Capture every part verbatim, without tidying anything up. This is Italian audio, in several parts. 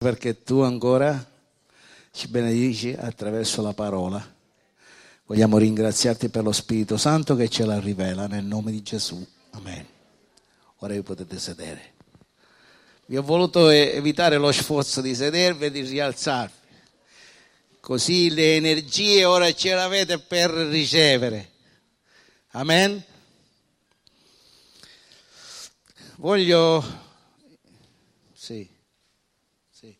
perché tu ancora ci benedici attraverso la parola. Vogliamo ringraziarti per lo Spirito Santo che ce la rivela nel nome di Gesù. Amen. Ora vi potete sedere. Vi ho voluto evitare lo sforzo di sedervi e di rialzarvi. Così le energie ora ce l'avete per ricevere. Amen. Voglio... Sì. Sì.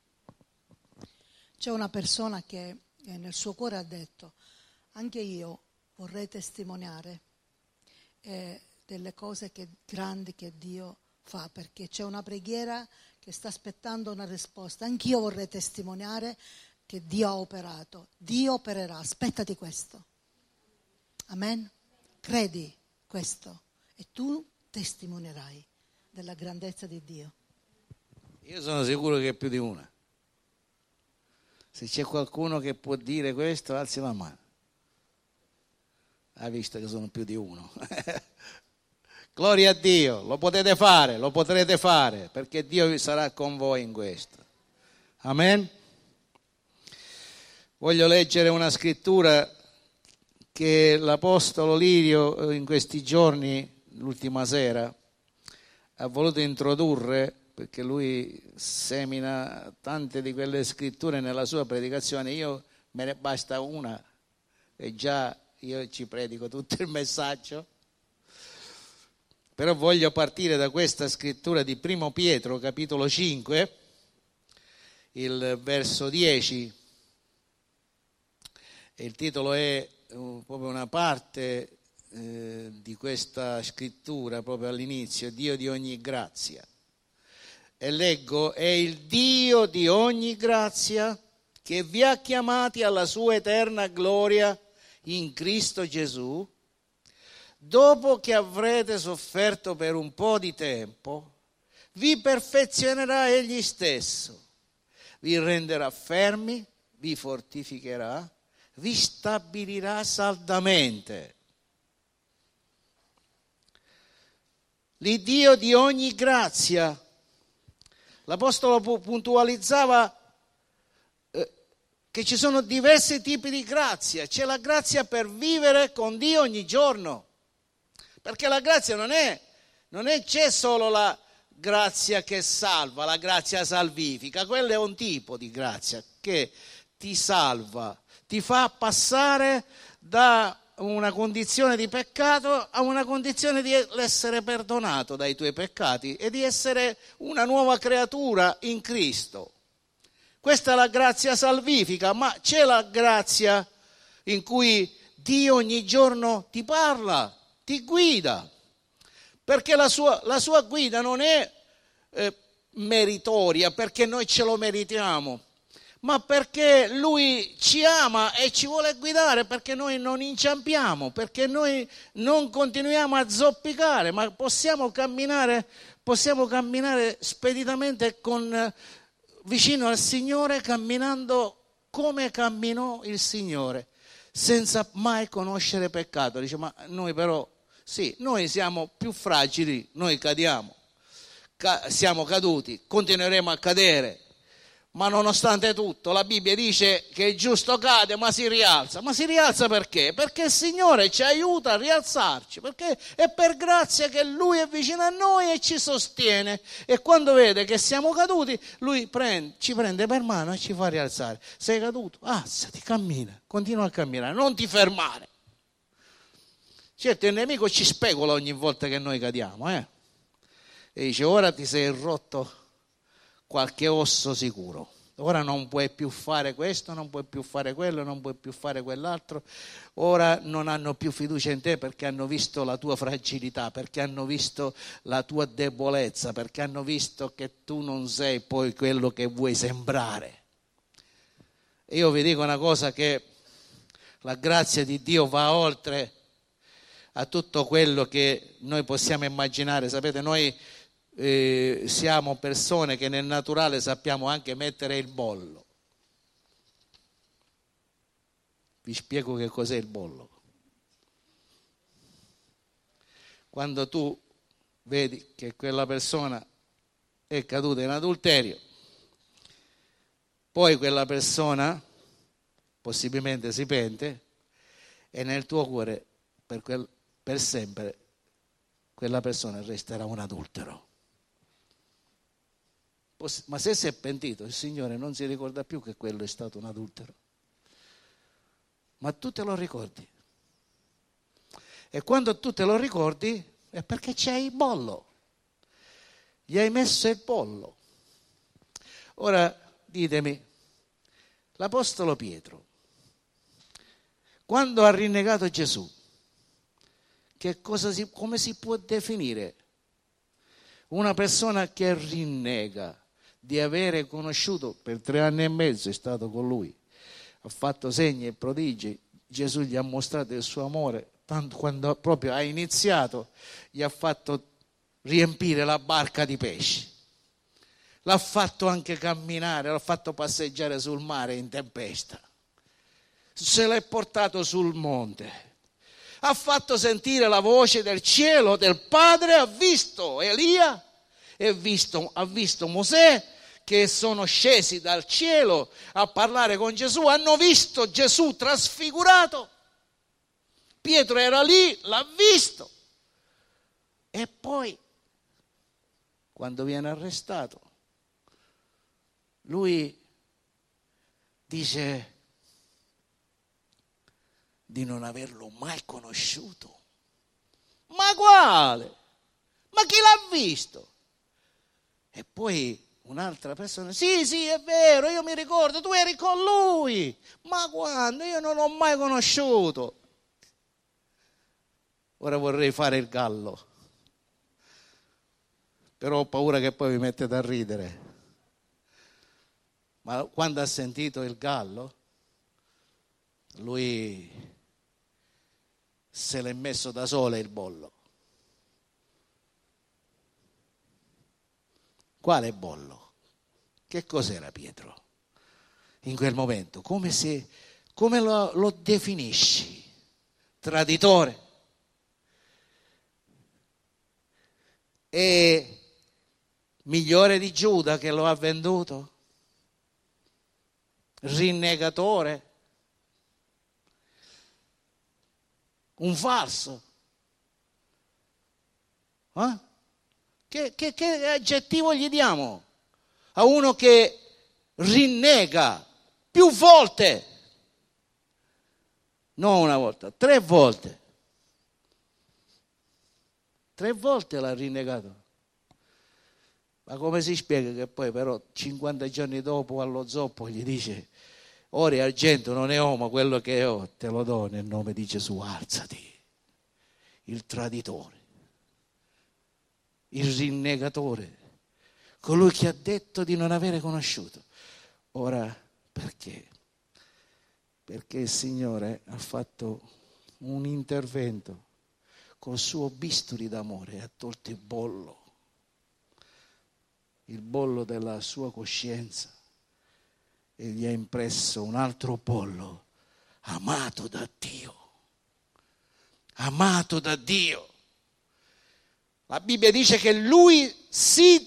C'è una persona che nel suo cuore ha detto: anche io vorrei testimoniare eh, delle cose che, grandi che Dio fa, perché c'è una preghiera che sta aspettando una risposta. Anch'io vorrei testimoniare che Dio ha operato. Dio opererà, aspettati questo. Amen? Credi questo e tu testimonierai della grandezza di Dio. Io sono sicuro che è più di una. Se c'è qualcuno che può dire questo, alzi la mano. Hai visto che sono più di uno. Gloria a Dio, lo potete fare, lo potrete fare, perché Dio sarà con voi in questo. Amen. Voglio leggere una scrittura che l'Apostolo Lirio in questi giorni, l'ultima sera, ha voluto introdurre, perché lui semina tante di quelle scritture nella sua predicazione. Io me ne basta una e già io ci predico tutto il messaggio. Però voglio partire da questa scrittura di Primo Pietro, capitolo cinque, il verso dieci. E il titolo è uh, proprio una parte eh, di questa scrittura, proprio all'inizio: Dio di ogni grazia. E leggo: è il Dio di ogni grazia che vi ha chiamati alla sua eterna gloria in Cristo Gesù, dopo che avrete sofferto per un po' di tempo, vi perfezionerà egli stesso, vi renderà fermi, vi fortificherà, vi stabilirà saldamente. L'Iddio di ogni grazia. L'Apostolo puntualizzava eh, che ci sono diversi tipi di grazia. C'è la grazia per vivere con Dio ogni giorno. Perché la grazia non è, non è c'è solo la grazia che salva, la grazia salvifica. Quello è un tipo di grazia che ti salva, ti fa passare da una condizione di peccato a una condizione di essere perdonato dai tuoi peccati e di essere una nuova creatura in Cristo. Questa è la grazia salvifica, ma c'è la grazia in cui Dio ogni giorno ti parla, ti guida, perché la sua, la sua guida non è eh, meritoria, perché noi ce lo meritiamo, ma perché Lui ci ama e ci vuole guidare, perché noi non inciampiamo, perché noi non continuiamo a zoppicare, ma possiamo camminare, possiamo camminare speditamente con, vicino al Signore, camminando come camminò il Signore, senza mai conoscere peccato. Dice: ma noi però, sì, noi siamo più fragili, noi cadiamo, ca- siamo caduti, continueremo a cadere, ma nonostante tutto la Bibbia dice che il giusto cade ma si rialza. Ma si rialza perché? Perché il Signore ci aiuta a rialzarci, perché è per grazia che Lui è vicino a noi e ci sostiene, e quando vede che siamo caduti Lui prende, ci prende per mano e ci fa rialzare. Sei caduto? Alzati, cammina, continua a camminare, non ti fermare. Certo, il nemico ci specola ogni volta che noi cadiamo, eh? E dice: ora ti sei rotto qualche osso sicuro, ora non puoi più fare questo, non puoi più fare quello, non puoi più fare quell'altro. Ora non hanno più fiducia in te perché hanno visto la tua fragilità, perché hanno visto la tua debolezza, perché hanno visto che tu non sei poi quello che vuoi sembrare. E io vi dico una cosa, che la grazia di Dio va oltre a tutto quello che noi possiamo immaginare. Sapete, noi Eh, siamo persone che nel naturale sappiamo anche mettere il bollo. Vi spiego che cos'è il bollo. Quando tu vedi che quella persona è caduta in adulterio Poi quella persona possibilmente si pente e nel tuo cuore per, quel, per sempre quella persona resterà un adultero. Ma se si è pentito, il Signore non si ricorda più che quello è stato un adultero. Ma tu te lo ricordi. E quando tu te lo ricordi è perché c'hai il bollo. Gli hai messo il bollo. Ora ditemi, l'Apostolo Pietro, quando ha rinnegato Gesù, che cosa si, come si può definire una persona che rinnega di avere conosciuto per tre anni e mezzo, è stato con lui, ha fatto segni e prodigi, Gesù gli ha mostrato il suo amore, tanto quando proprio ha iniziato gli ha fatto riempire la barca di pesci, l'ha fatto anche camminare, l'ha fatto passeggiare sul mare in tempesta, se l'è portato sul monte, ha fatto sentire la voce del cielo del Padre, ha visto Elia e visto, ha visto Mosè che sono scesi dal cielo a parlare con Gesù, hanno visto Gesù trasfigurato, Pietro era lì, l'ha visto, e poi quando viene arrestato lui dice di non averlo mai conosciuto. Ma quale? Ma chi l'ha visto? E poi un'altra persona, sì, sì, è vero, io mi ricordo, tu eri con lui. Ma quando? Io non l'ho mai conosciuto. Ora vorrei fare il gallo, però ho paura che poi vi mettete a ridere. Ma quando ha sentito il gallo, lui se l'è messo da solo il bollo. Quale bollo? Che cos'era Pietro in quel momento? Come, se, come lo, lo definisci? Traditore? E migliore di Giuda che lo ha venduto? Rinnegatore? Un falso? Eh? Che, che, che aggettivo gli diamo a uno che rinnega più volte? Non una volta, tre volte. Tre volte l'ha rinnegato. Ma come si spiega che poi però cinquanta giorni dopo allo zoppo gli dice: oro e argento non ne ho, ma quello che ho te lo do nel nome di Gesù, alzati. Il traditore, il rinnegatore, colui che ha detto di non avere conosciuto. Ora perché? Perché il Signore ha fatto un intervento col suo bisturi d'amore e ha tolto il bollo, il bollo della sua coscienza, e gli ha impresso un altro bollo, amato da Dio, amato da Dio. La Bibbia dice che Lui si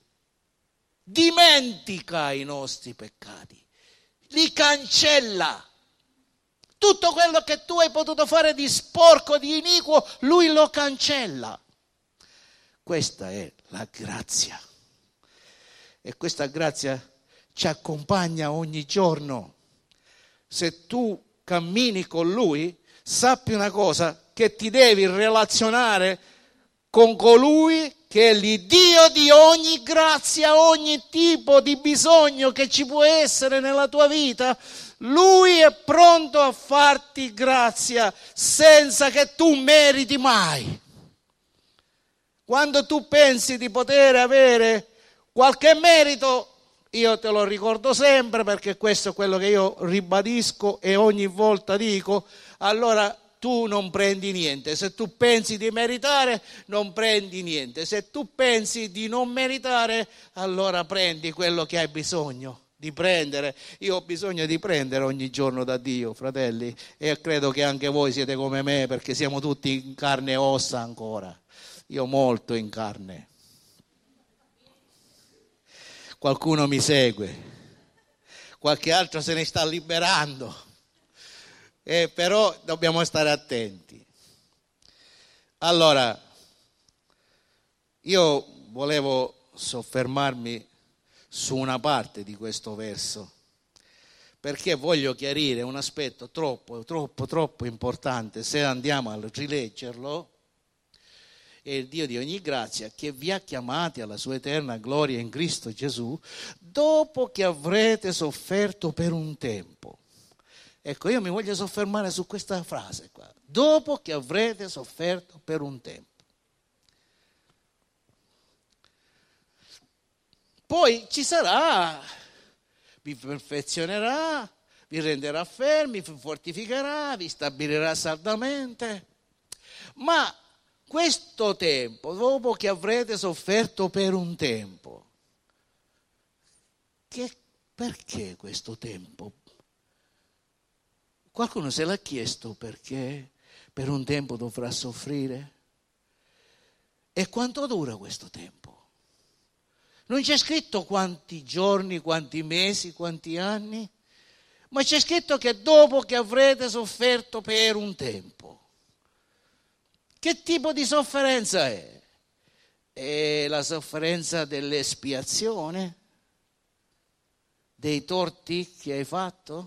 dimentica i nostri peccati, li cancella. Tutto quello che tu hai potuto fare di sporco, di iniquo, Lui lo cancella. Questa è la grazia. E questa grazia ci accompagna ogni giorno. Se tu cammini con Lui, sappi una cosa, che ti devi relazionare con colui che è l'Iddio di ogni grazia, ogni tipo di bisogno che ci può essere nella tua vita. Lui è pronto a farti grazia senza che tu meriti mai. Quando tu pensi di poter avere qualche merito, io te lo ricordo sempre, perché questo è quello che io ribadisco e ogni volta dico, allora tu non prendi niente. Se tu pensi di meritare, non prendi niente. Se tu pensi di non meritare, allora prendi quello che hai bisogno di prendere. Io ho bisogno di prendere ogni giorno da Dio, fratelli, e credo che anche voi siete come me, perché siamo tutti in carne e ossa ancora. Io molto in carne. Qualcuno mi segue. qualche altro se ne sta liberando, eh, però dobbiamo stare attenti. Allora, io volevo soffermarmi su una parte di questo verso, perché voglio chiarire un aspetto troppo, troppo, troppo importante. Se andiamo a rileggerlo, è il Dio di ogni grazia che vi ha chiamati alla sua eterna gloria in Cristo Gesù, dopo che avrete sofferto per un tempo. Ecco, io mi voglio soffermare su questa frase qua, dopo che avrete sofferto per un tempo. Poi ci sarà, vi perfezionerà, vi renderà fermi, vi fortificherà, vi stabilirà saldamente. Ma questo tempo, dopo che avrete sofferto per un tempo, che, perché questo tempo? Qualcuno se l'ha chiesto perché per un tempo dovrà soffrire? E quanto dura questo tempo? Non c'è scritto quanti giorni, quanti mesi, quanti anni, ma c'è scritto che dopo che avrete sofferto per un tempo. Che tipo di sofferenza è? È la sofferenza dell'espiazione? Dei torti che hai fatto?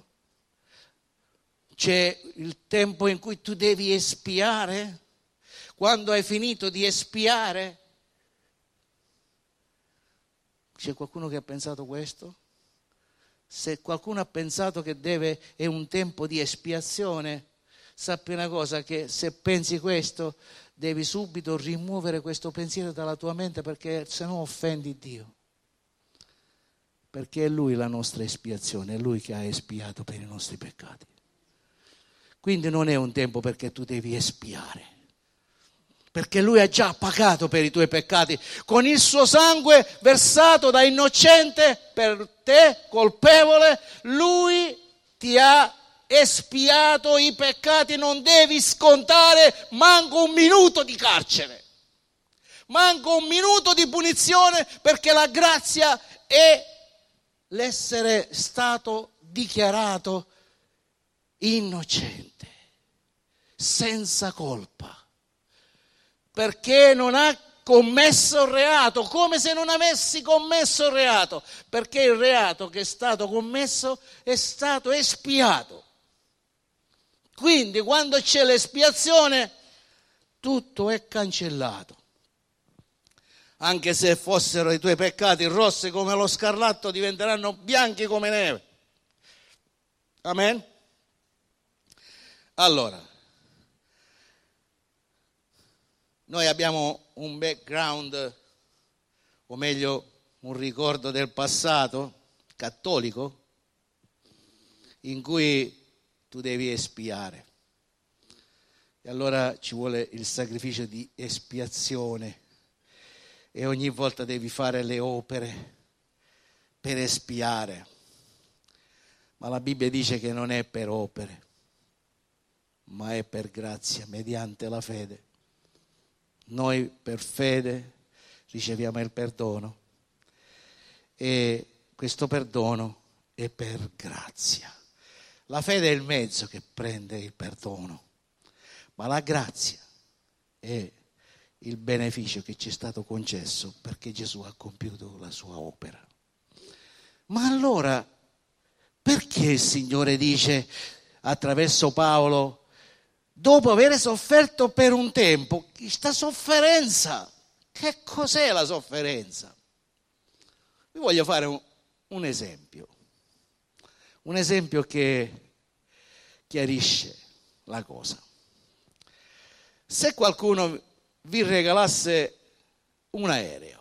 C'è il tempo in cui tu devi espiare? Quando hai finito di espiare? C'è qualcuno che ha pensato questo? Se qualcuno ha pensato che deve, è un tempo di espiazione, sappi una cosa, che se pensi questo devi subito rimuovere questo pensiero dalla tua mente, perché se no offendi Dio. Perché è Lui la nostra espiazione, è Lui che ha espiato per i nostri peccati. Quindi non è un tempo perché tu devi espiare, perché Lui ha già pagato per i tuoi peccati con il suo sangue versato da innocente per te, colpevole. Lui ti ha espiato i peccati, non devi scontare manco un minuto di carcere, manco un minuto di punizione, perché la grazia è l'essere stato dichiarato innocente, senza colpa, perché non ha commesso reato, come se non avessi commesso reato, perché il reato che è stato commesso è stato espiato. Quindi quando c'è l'espiazione tutto è cancellato. Anche se fossero i tuoi peccati rossi come lo scarlatto, diventeranno bianchi come neve. Amen? Allora, noi abbiamo un background, o meglio un ricordo del passato cattolico, in cui tu devi espiare. E allora ci vuole il sacrificio di espiazione e ogni volta devi fare le opere per espiare. Ma la Bibbia dice che non è per opere, ma è per grazia, mediante la fede. Noi per fede riceviamo il perdono e questo perdono è per grazia. La fede è il mezzo che prende il perdono, ma la grazia è il beneficio che ci è stato concesso perché Gesù ha compiuto la sua opera. Ma allora, perché il Signore dice attraverso Paolo, dopo aver sofferto per un tempo, questa sofferenza, che cos'è la sofferenza? Vi voglio fare un, un esempio, un esempio che chiarisce la cosa. Se qualcuno vi regalasse un aereo,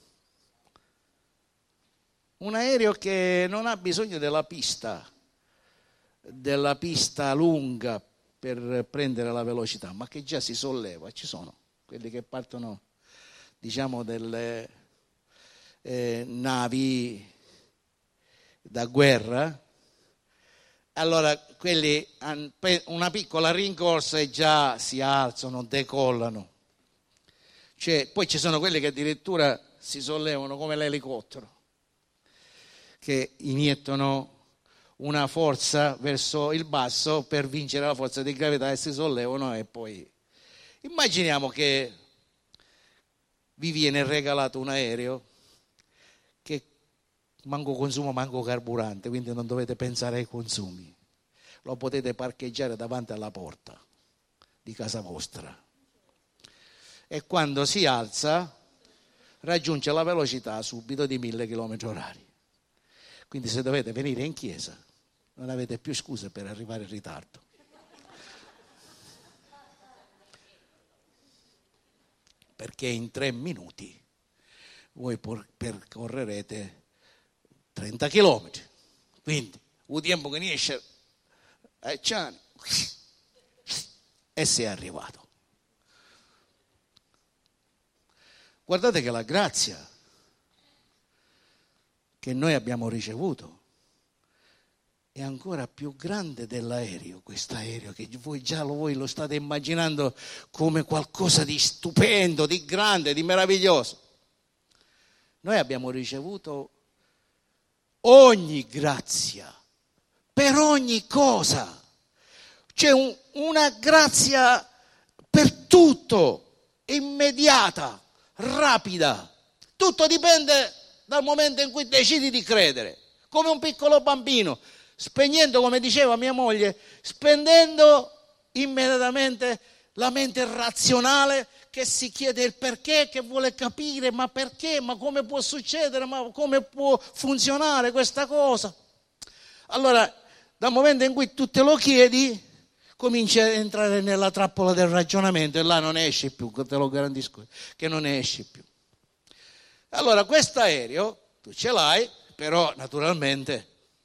un aereo che non ha bisogno della pista, della pista lunga per prendere la velocità, ma che già si solleva, ci sono quelli che partono, diciamo, delle eh, navi da guerra, allora quelli una piccola rincorsa e già si alzano, decollano. Cioè, poi ci sono quelli che addirittura si sollevano come l'elicottero, che iniettano una forza verso il basso per vincere la forza di gravità e si sollevano e poi immaginiamo che vi viene regalato un aereo che manco consuma manco carburante, quindi non dovete pensare ai consumi, lo potete parcheggiare davanti alla porta di casa vostra e quando si alza raggiunge la velocità subito di mille chilometri orari. Quindi se dovete venire in chiesa non avete più scuse per arrivare in ritardo. Perché in tre minuti voi percorrerete trenta chilometri. Quindi un tempo che ne esce a Ciani e sei arrivato. Guardate che la grazia che noi abbiamo ricevuto è ancora più grande dell'aereo, questo aereo che voi già lo, voi lo state immaginando come qualcosa di stupendo, di grande, di meraviglioso. Noi abbiamo ricevuto ogni grazia, per ogni cosa. C'è un, una grazia per tutto, immediata, rapida. Tutto dipende dal momento in cui decidi di credere, come un piccolo bambino. Spegnendo, come diceva mia moglie, spendendo immediatamente la mente razionale che si chiede il perché, che vuole capire ma perché, ma come può succedere, ma come può funzionare questa cosa. Allora, dal momento in cui tu te lo chiedi, cominci a entrare nella trappola del ragionamento e là non esci più, te lo garantisco che non ne esci più. Allora, questo aereo, tu ce l'hai, però naturalmente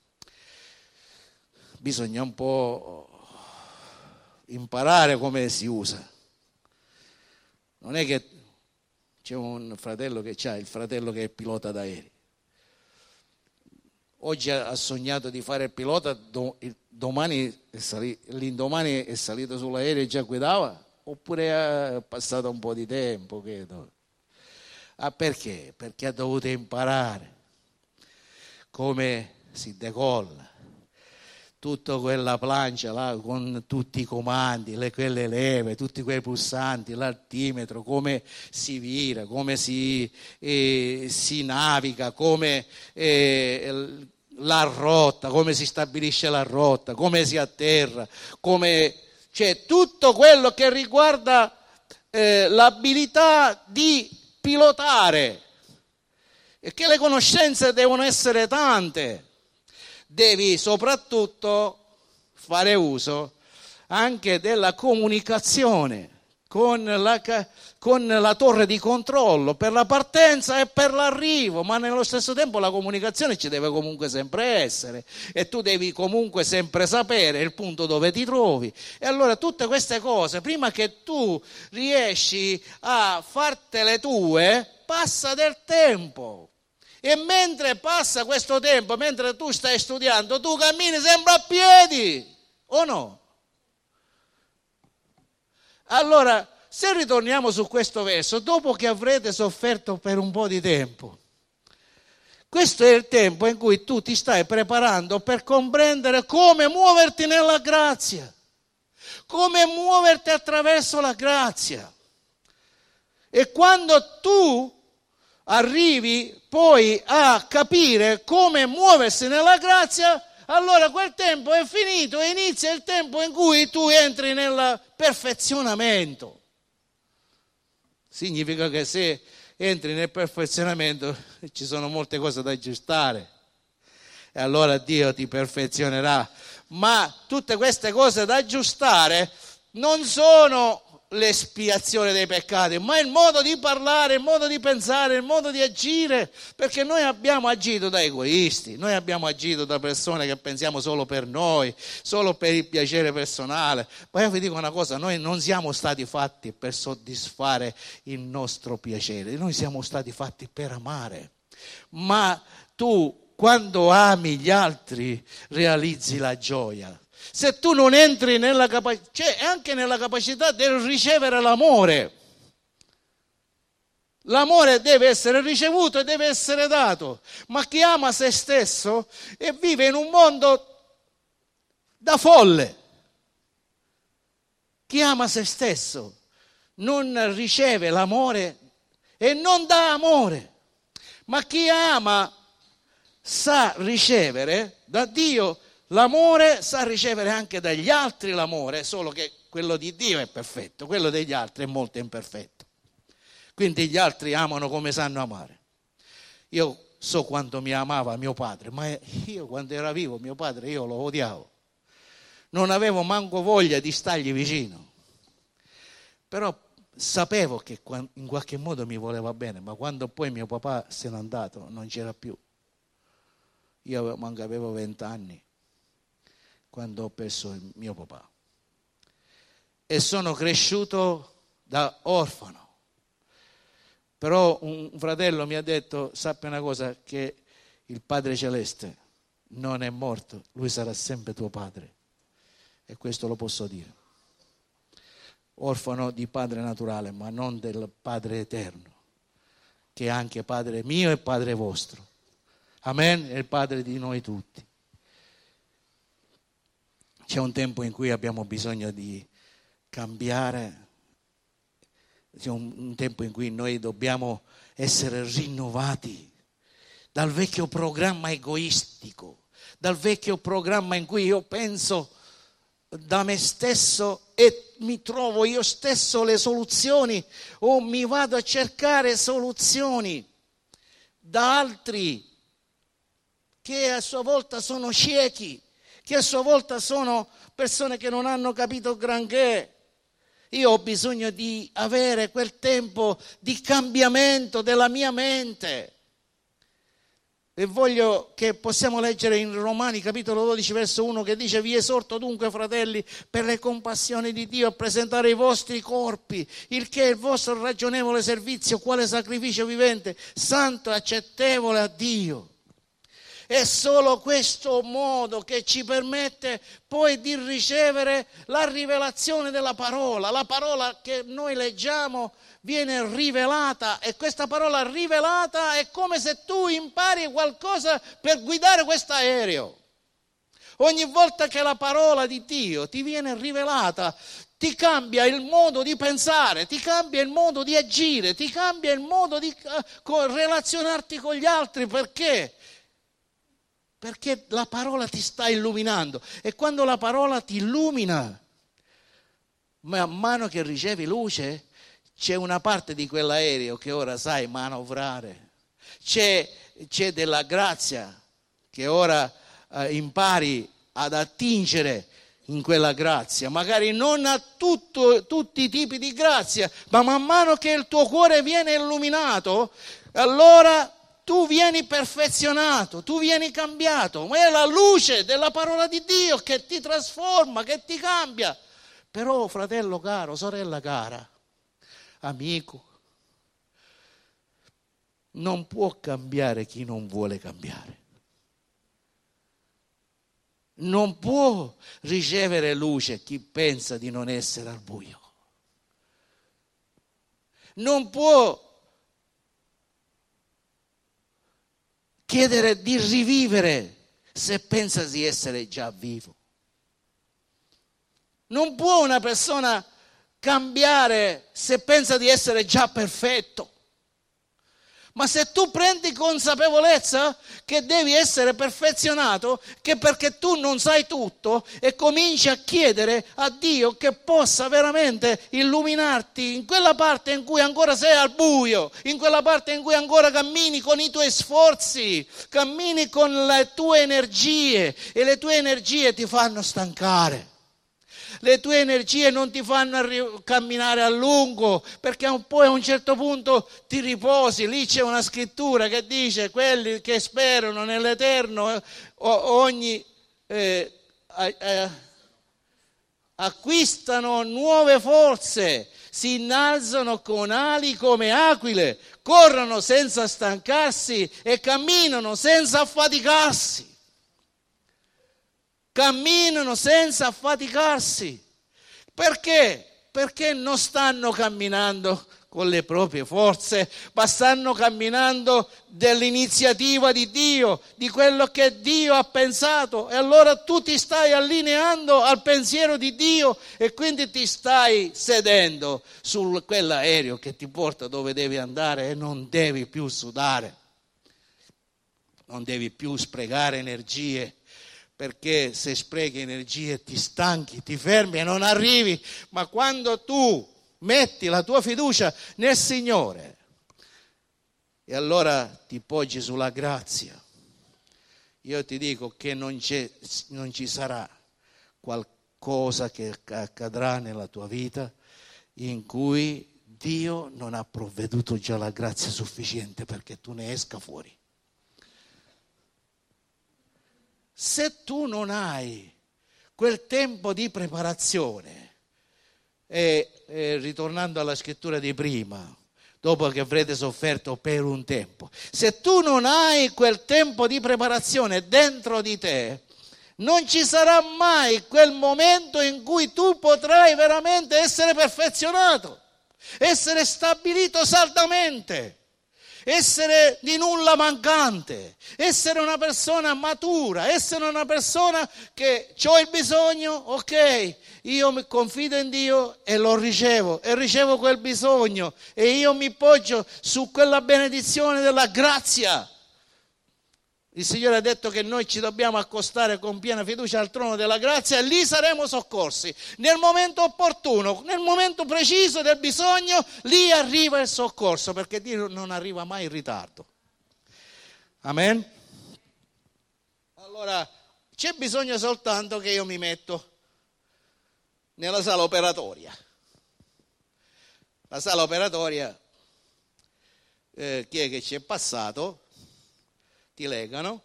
bisogna un po' imparare come si usa. Non è che c'è un fratello che c'ha, il fratello che è pilota d'aerei. Oggi ha sognato di fare il pilota, domani è salito, l'indomani è salito sull'aereo e già guidava, oppure è passato un po' di tempo. Credo. Ah, perché? Perché ha dovuto imparare come si decolla. Tutta quella plancia là con tutti i comandi, le, quelle leve, tutti quei pulsanti, l'altimetro, come si vira, come si, eh, si naviga, come eh, la rotta, come si stabilisce la rotta, come si atterra, come, cioè tutto quello che riguarda eh, l'abilità di pilotare. E che le conoscenze devono essere tante. Devi soprattutto fare uso anche della comunicazione con la, con la torre di controllo per la partenza e per l'arrivo, ma nello stesso tempo la comunicazione ci deve comunque sempre essere e tu devi comunque sempre sapere il punto dove ti trovi. E allora tutte queste cose, prima che tu riesci a fartele tue, passa del tempo. E mentre passa questo tempo, mentre tu stai studiando, tu cammini sempre a piedi, o no? Allora, se ritorniamo su questo verso, dopo che avrete sofferto per un po' di tempo, questo è il tempo in cui tu ti stai preparando per comprendere come muoverti nella grazia, come muoverti attraverso la grazia. E quando tu arrivi poi a capire come muoversi nella grazia, allora quel tempo è finito e inizia il tempo in cui tu entri nel perfezionamento. Significa che se entri nel perfezionamento ci sono molte cose da aggiustare e allora Dio ti perfezionerà. Ma tutte queste cose da aggiustare non sono l'espiazione dei peccati, ma il modo di parlare, il modo di pensare, il modo di agire, perché noi abbiamo agito da egoisti, noi abbiamo agito da persone che pensiamo solo per noi, solo per il piacere personale. Ma io vi dico una cosa, noi non siamo stati fatti per soddisfare il nostro piacere, noi siamo stati fatti per amare. Ma tu, quando ami gli altri, realizzi la gioia. Se tu non entri nella capacità, cioè anche nella capacità del ricevere l'amore. L'amore deve essere ricevuto e deve essere dato. Ma chi ama se stesso e vive in un mondo da folle. Chi ama se stesso non riceve l'amore e non dà amore, ma chi ama sa ricevere da Dio l'amore, sa ricevere anche dagli altri l'amore, solo che quello di Dio è perfetto, quello degli altri è molto imperfetto. Quindi gli altri amano come sanno amare. Io so quanto mi amava mio padre, ma io quando era vivo mio padre io lo odiavo. Non avevo manco voglia di stargli vicino. Però sapevo che in qualche modo mi voleva bene, ma quando poi mio papà se n'è andato non c'era più. Io manco avevo vent'anni quando ho perso il mio papà. E sono cresciuto da orfano. Però un fratello mi ha detto, sappi una cosa, che il Padre Celeste non è morto, lui sarà sempre tuo padre. E questo lo posso dire. Orfano di padre naturale, ma non del Padre eterno, che è anche Padre mio e Padre vostro. Amen? È il Padre di noi tutti. C'è un tempo in cui abbiamo bisogno di cambiare. C'è un, un tempo in cui noi dobbiamo essere rinnovati dal vecchio programma egoistico, dal vecchio programma in cui io penso da me stesso e mi trovo io stesso le soluzioni o mi vado a cercare soluzioni da altri che a sua volta sono ciechi, che a sua volta sono persone che non hanno capito granché. Io ho bisogno di avere quel tempo di cambiamento della mia mente. E voglio che possiamo leggere in Romani capitolo dodici verso uno che dice: vi esorto dunque, fratelli, per le compassioni di Dio, a presentare i vostri corpi, il che è il vostro ragionevole servizio, quale sacrificio vivente, santo e accettevole a Dio. È solo questo modo che ci permette poi di ricevere la rivelazione della parola. La parola che noi leggiamo viene rivelata e questa parola rivelata è come se tu impari qualcosa per guidare questo aereo. Ogni volta che la parola di Dio ti viene rivelata, ti cambia il modo di pensare, ti cambia il modo di agire, ti cambia il modo di relazionarti con gli altri. Perché? Perché la parola ti sta illuminando e quando la parola ti illumina, man mano che ricevi luce, c'è una parte di quell'aereo che ora sai manovrare, c'è, c'è della grazia che ora eh, impari ad attingere in quella grazia, magari non a tutto, tutti i tipi di grazia, ma man mano che il tuo cuore viene illuminato, allora tu vieni perfezionato, tu vieni cambiato, ma è la luce della parola di Dio che ti trasforma, che ti cambia. Però, fratello caro, sorella cara, amico, non può cambiare chi non vuole cambiare. Non può ricevere luce chi pensa di non essere al buio. Non può chiedere di rivivere se pensa di essere già vivo. Non può una persona cambiare se pensa di essere già perfetto. Ma se tu prendi consapevolezza che devi essere perfezionato, che perché tu non sai tutto, e cominci a chiedere a Dio che possa veramente illuminarti in quella parte in cui ancora sei al buio, in quella parte in cui ancora cammini con i tuoi sforzi, cammini con le tue energie e le tue energie ti fanno stancare. Le tue energie non ti fanno arri- camminare a lungo, perché poi a un certo punto ti riposi. Lì c'è una scrittura che dice: quelli che sperano nell'Eterno ogni eh, eh, acquistano nuove forze, si innalzano con ali come aquile, corrono senza stancarsi e camminano senza affaticarsi. Camminano senza affaticarsi. Perché? Perché non stanno camminando con le proprie forze, ma stanno camminando dell'iniziativa di Dio, di quello che Dio ha pensato. E allora tu ti stai allineando al pensiero di Dio e quindi ti stai sedendo su quell'aereo che ti porta dove devi andare e non devi più sudare, non devi più sprecare energie. Perché se sprechi energie ti stanchi, ti fermi e non arrivi. Ma quando tu metti la tua fiducia nel Signore e allora ti poggi sulla grazia, io ti dico che non, c'è, non ci sarà qualcosa che accadrà nella tua vita in cui Dio non ha provveduto già la grazia sufficiente perché tu ne esca fuori. Se tu non hai quel tempo di preparazione, e, e ritornando alla scrittura di prima, dopo che avrete sofferto per un tempo, se tu non hai quel tempo di preparazione dentro di te, non ci sarà mai quel momento in cui tu potrai veramente essere perfezionato, essere stabilito saldamente, essere di nulla mancante, essere una persona matura, essere una persona che ho il bisogno, ok, io mi confido in Dio e lo ricevo, e ricevo quel bisogno e io mi poggio su quella benedizione della grazia. Il Signore ha detto che noi ci dobbiamo accostare con piena fiducia al trono della grazia e lì saremo soccorsi. Nel momento opportuno, nel momento preciso del bisogno, lì arriva il soccorso, perché Dio non arriva mai in ritardo. Amen? Allora, c'è bisogno soltanto che io mi metto nella sala operatoria. La sala operatoria, eh, chi è che ci è passato? Ti legano,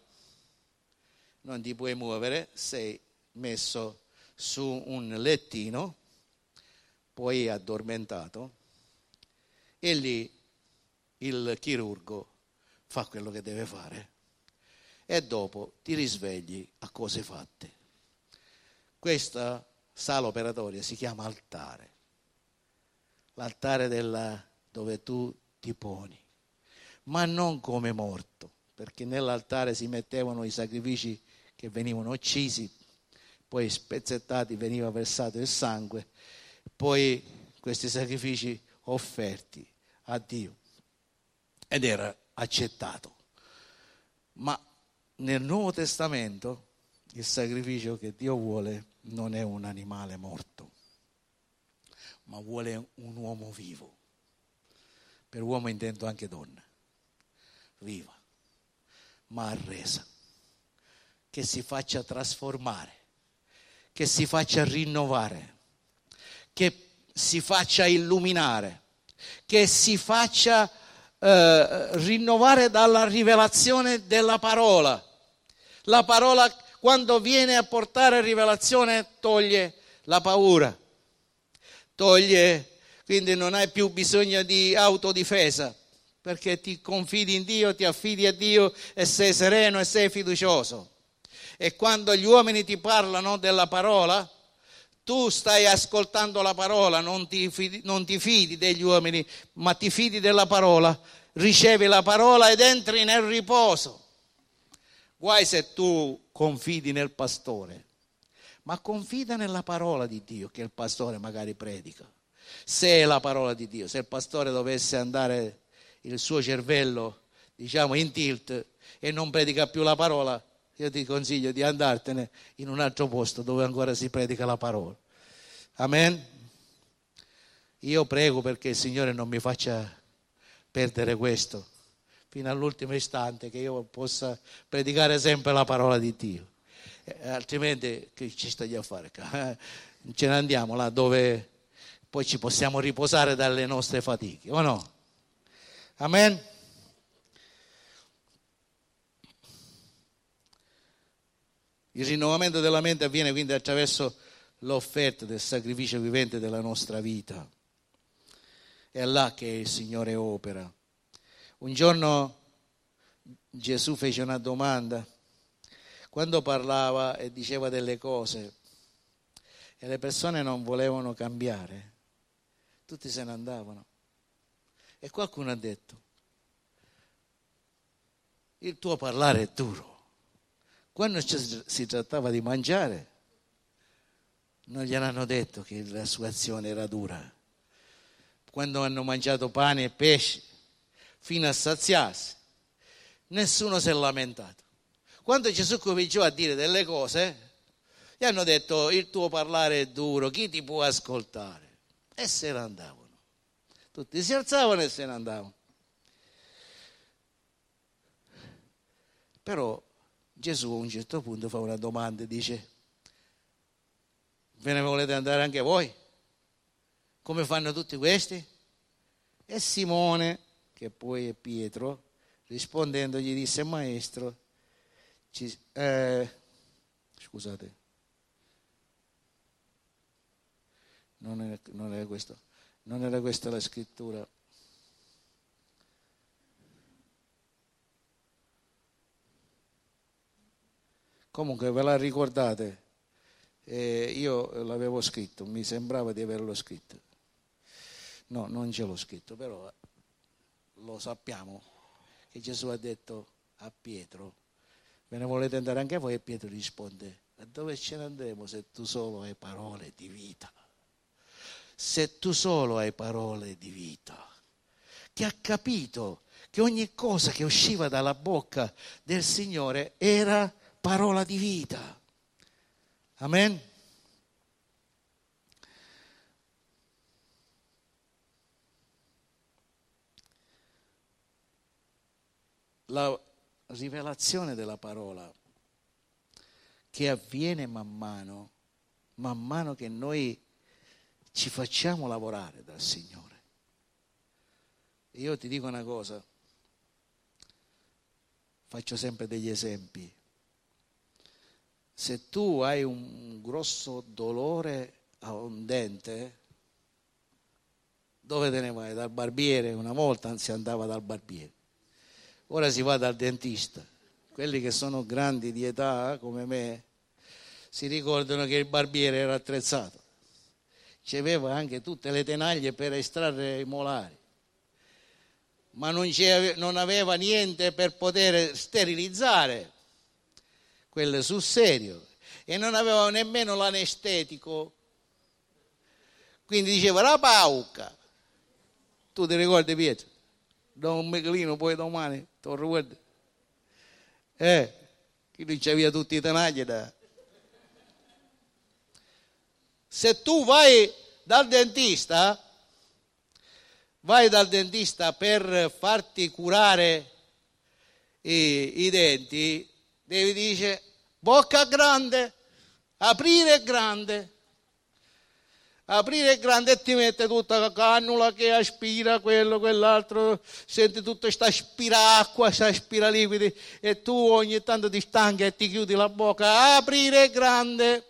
non ti puoi muovere, sei messo su un lettino, poi addormentato e lì il chirurgo fa quello che deve fare e dopo ti risvegli a cose fatte. Questa sala operatoria si chiama altare, l'altare della, dove tu ti poni, ma non come morto, perché nell'altare si mettevano i sacrifici che venivano uccisi, poi spezzettati, veniva versato il sangue, poi questi sacrifici offerti a Dio ed era accettato. Ma nel Nuovo Testamento il sacrificio che Dio vuole non è un animale morto, ma vuole un uomo vivo. Per uomo intendo anche donna, viva, ma arresa, che si faccia trasformare, che si faccia rinnovare, che si faccia illuminare, che si faccia eh, rinnovare dalla rivelazione della parola. La parola, quando viene a portare rivelazione, toglie la paura, toglie, quindi non hai più bisogno di autodifesa, perché ti confidi in Dio, ti affidi a Dio e sei sereno e sei fiducioso. E quando gli uomini ti parlano della parola, tu stai ascoltando la parola, non ti fidi, non ti fidi degli uomini, ma ti fidi della parola, ricevi la parola ed entri nel riposo. Guai se tu confidi nel pastore, ma confida nella parola di Dio che il pastore magari predica. Se è la parola di Dio, se il pastore dovesse andare il suo cervello, diciamo, in tilt e non predica più la parola, io ti consiglio di andartene in un altro posto dove ancora si predica la parola. Amen? Io prego perché il Signore non mi faccia perdere questo fino all'ultimo istante, che io possa predicare sempre la parola di Dio. Eh, altrimenti che ci stai a fare? Ce ne andiamo là dove poi ci possiamo riposare dalle nostre fatiche, o no? Amen. Il rinnovamento della mente avviene quindi attraverso l'offerta del sacrificio vivente della nostra vita. È là che il Signore opera. Un giorno Gesù fece una domanda quando parlava e diceva delle cose e le persone non volevano cambiare, tutti se ne andavano. E qualcuno ha detto, il tuo parlare è duro. Quando si trattava di mangiare, non gli hanno detto che la sua azione era dura. Quando hanno mangiato pane e pesce, fino a saziarsi, nessuno si è lamentato. Quando Gesù cominciò a dire delle cose, gli hanno detto, il tuo parlare è duro, chi ti può ascoltare? E se ne andavano. Tutti si alzavano e se ne andavano. Però Gesù a un certo punto fa una domanda e dice, ve ne volete andare anche voi? Come fanno tutti questi? E Simone, che poi è Pietro, rispondendo gli disse, maestro, ci, eh, scusate, non era, non era questo, non era questa la scrittura. Comunque ve la ricordate? Eh, io l'avevo scritto, mi sembrava di averlo scritto. No, non ce l'ho scritto, però lo sappiamo che Gesù ha detto a Pietro, ve ne volete andare anche voi? E Pietro risponde, a dove ce ne andremo se tu solo hai parole di vita? Se tu solo hai parole di vita. Che ha capito che ogni cosa che usciva dalla bocca del Signore era parola di vita. Amen. La rivelazione della parola che avviene man mano, man mano che noi ci facciamo lavorare dal Signore. Io ti dico una cosa, faccio sempre degli esempi. Se tu hai un grosso dolore a un dente, dove te ne vai? Dal barbiere? Una volta si andava dal barbiere, ora si va dal dentista. Quelli che sono grandi di età come me si ricordano che il barbiere era attrezzato, c'aveva anche tutte le tenaglie per estrarre i molari, ma non, non aveva niente per poter sterilizzare quelle sul serio, e non aveva nemmeno l'anestetico, quindi diceva la pauca. Tu ti ricordi, Pietro? Da un meglino poi domani ti ricordi? Eh, che lui c'aveva tutti i tenagli da... Se tu vai dal dentista, vai dal dentista per farti curare i, i denti, devi dire bocca grande, aprire grande, aprire grande e ti mette tutta la cannula che aspira quello, quell'altro, senti tutta sta aspira acqua, sta aspira liquidi e tu ogni tanto ti stanchi e ti chiudi la bocca, aprire grande.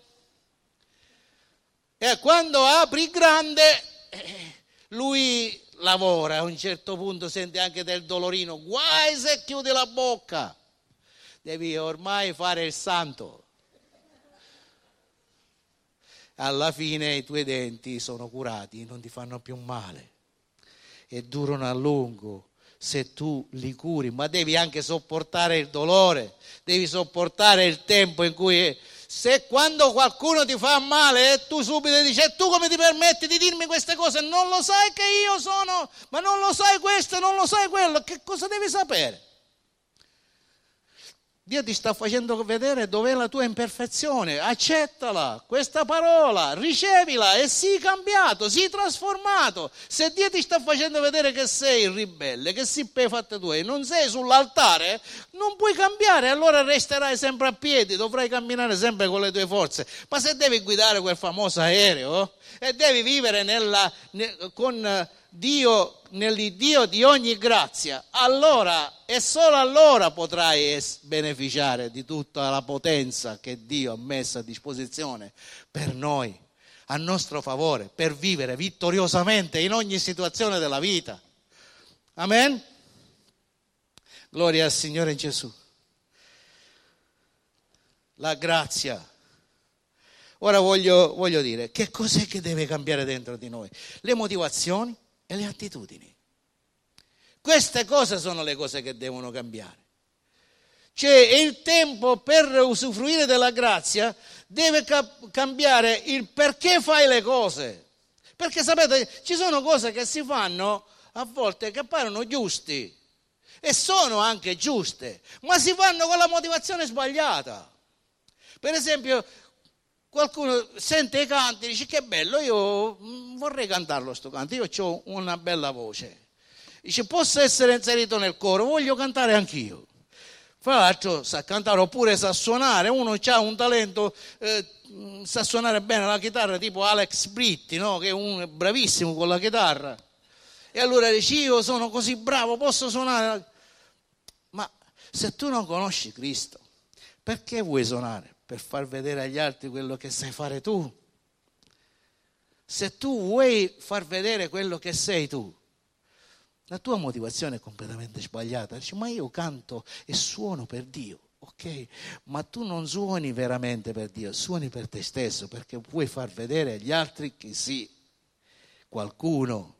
E quando apri grande, lui lavora, a un certo punto sente anche del dolorino, guai se chiudi la bocca, devi ormai fare il santo. Alla fine i tuoi denti sono curati, non ti fanno più male e durano a lungo se tu li curi, ma devi anche sopportare il dolore, devi sopportare il tempo in cui... Se quando qualcuno ti fa male e tu subito dici e tu come ti permetti di dirmi queste cose, non lo sai che io sono, ma non lo sai questo, non lo sai quello, che cosa devi sapere? Dio ti sta facendo vedere dov'è la tua imperfezione, accettala, questa parola, ricevila e sii cambiato, sii trasformato. Se Dio ti sta facendo vedere che sei ribelle, che sei per fatte tue, non sei sull'altare, non puoi cambiare, allora resterai sempre a piedi, dovrai camminare sempre con le tue forze. Ma se devi guidare quel famoso aereo e devi vivere nella, ne, con Dio, nell'Iddio di ogni grazia, allora e solo allora potrai beneficiare di tutta la potenza che Dio ha messo a disposizione per noi, a nostro favore, per vivere vittoriosamente in ogni situazione della vita. Amen? Gloria al Signore Gesù. La grazia. Ora voglio, voglio dire, che cos'è che deve cambiare dentro di noi? Le motivazioni e le attitudini. Queste cose sono le cose che devono cambiare. Cioè il tempo per usufruire della grazia deve cap- cambiare il perché fai le cose. Perché sapete, ci sono cose che si fanno a volte che paiono giusti e sono anche giuste, ma si fanno con la motivazione sbagliata. Per esempio, qualcuno sente i canti e dice che bello, io vorrei cantarlo sto canto, io ho una bella voce. Dice posso essere inserito nel coro, voglio cantare anch'io. Fra l'altro sa cantare oppure sa suonare, uno ha un talento, eh, sa suonare bene la chitarra tipo Alex Britti, no? Che è un bravissimo con la chitarra. E allora dici io sono così bravo, posso suonare. Ma se tu non conosci Cristo, perché vuoi suonare? Per far vedere agli altri quello che sai fare tu. Se tu vuoi far vedere quello che sei tu, la tua motivazione è completamente sbagliata. Dici, ma io canto e suono per Dio, ok? Ma tu non suoni veramente per Dio, suoni per te stesso, perché vuoi far vedere agli altri che sì, qualcuno.